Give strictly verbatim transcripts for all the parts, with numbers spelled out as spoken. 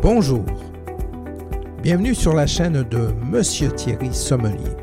Bonjour, bienvenue sur la chaîne de Monsieur Thierry Sommelier.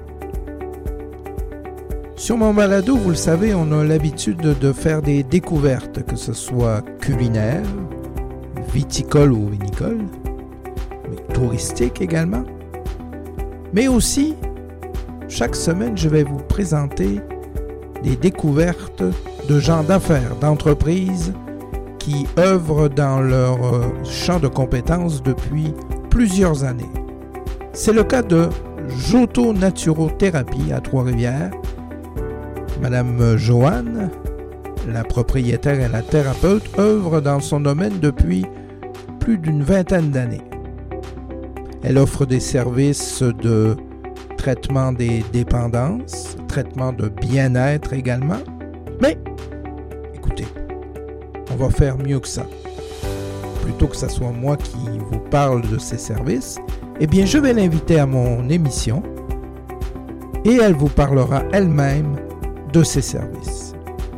Sur mon balado, vous le savez, on a l'habitude de faire des découvertes, que ce soit culinaires, viticoles ou vinicoles, mais touristiques également. Mais aussi, chaque semaine, je vais vous présenter des découvertes de gens d'affaires, d'entreprises qui œuvrent dans leur champ de compétences depuis plusieurs années. C'est le cas de Joto Naturothérapie à Trois-Rivières. Madame Joanne, la propriétaire et la thérapeute, œuvre dans son domaine depuis plus d'une vingtaine d'années. Elle offre des services de traitement des dépendances, traitement de bien-être également. Mais, écoutez, on va faire mieux que ça. Plutôt que ce soit moi qui vous parle de ses services, eh bien, je vais l'inviter à mon émission et elle vous parlera elle-même de ses services.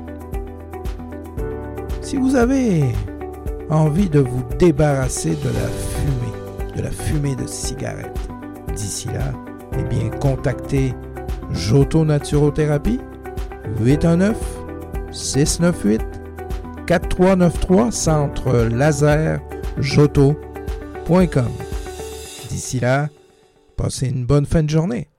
Si vous avez envie de vous débarrasser de la fumée, de la fumée de cigarette, d'ici là, eh bien, contactez Joto Naturothérapie, huit un neuf, six neuf huit, quatre trois neuf trois, centre laser joto point com. D'ici là, passez une bonne fin de journée.